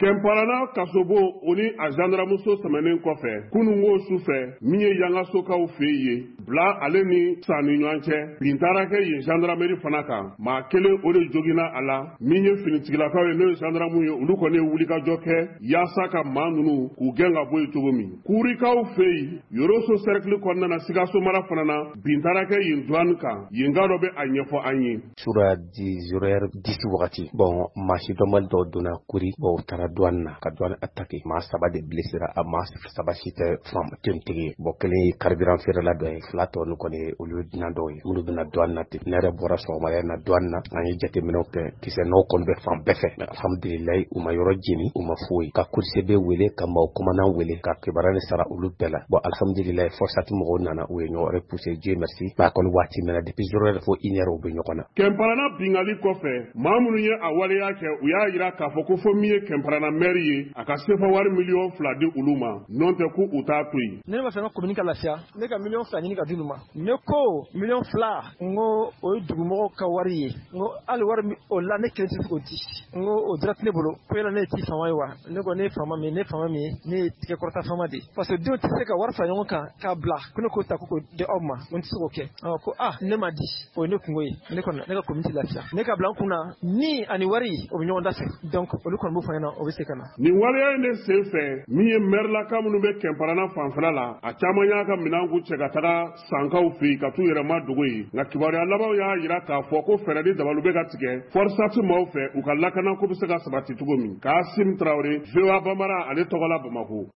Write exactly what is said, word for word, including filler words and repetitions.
Kɛnparana Kasobo o ni a gendarmeso sɛmɛnen kɔfɛ kunungo su fɛ min ye yanga sokaw fɛ ye bila ale ni san ni ɲɔgɔn cɛ bin taara kɛ yen gendarmerie fana kan maa kelen o de joginna a la min ye finitigilakaw ye n'o ye gendarme ye olu kɔni ye wulikajɔ kɛ yaasa ka maa ninnu k'u gɛn ka bɔ yen cogo min kuurikaw fɛ yen Yoroso cercle kɔnɔna na Sikaso mara fana na bin taara kɛ yen douane kan yen ka dɔ bɛ a ɲɛfɔ an ye sura dix heures dix wagati bon masi dɔnbali dɔ donna kuri bon tara douane na ka douane attaqué maa saba de blessera a maa saba si tɛ fam tentigi bon kelen ye carburant feerela dɔ ye fila tɔ nu kɔni olu ye dunan dɔw ye minnu bɛna douane na ten ne yɛrɛ bɔra sɔgɔmada na douane na an ye jateminɛw kɛ kisɛ nɔw kɔni bɛ fan bɛɛ fɛ alhamdulilayi u ma yɔrɔ jeni u ma foyi ka kursebe wele ka maaw commandant wele ka kibaruya ni sara olu bɛɛ la bon alhamdulilayi forçati mɔgɔw nana u ye ɲɔgɔn repoussé Dieu merci ba kɔni waati mɛna depuis zéro heure fo une heure u bɛ ɲɔgɔn na Kɛnparana bingali kɔfɛ maa minnu ye a waleya kɛ u y'a yira k'a fɔ ko fɔ min ye Kɛnparana maire ye a ka sefa wari miliyɔn fila di olu ma n'o tɛ ko u t'a to yen ne ma fɛ n ka commune ka lafiya ne ka miliyɔn fila ɲini ka di olu ma ne ko miliyɔn fila n ko o ye dugumɔgɔw ka wari ye n ko hali wari o la ne kelen tɛ se k'o di n ko o dira ne bolo ko yala ne ye ti fama ye wa ne ko ne ye fama min ye ne ye fama min ye ne ye tigɛ kɔrɔta fama de ye parce que denw tɛ se ka wari fara ɲɔgɔn kan k'a bila ko ne k'o ta ko k'o di aw ma ko n tɛ se k'o kɛ ko ah ne ma di o ye ne kungo ye ne kɔni ne ka commune tɛ lafiya ne ka bila n kunna ni ani wari o bɛ ɲɔgɔn da fɛ donc olu kɔni b'o fɔ ɲɛna o bɛ se ka na nin waleya in de sen fɛ min ye mairelaka minnu bɛ Kɛnparana fanfɛla la a caman y'a ka minanku cɛ ka taga sankaw fɛ yen ka t'u yɛrɛ ma dogo ye nka kibaruya labanw y'a jira k'a fɔ ko fɛɛrɛ ni dabaliw bɛ ka tigɛ forçati maaw fɛ u ka lakana ko bɛ se ka sabati cogo min Kasim Traoré V O A Bambara ale tɔgɔ la Bamako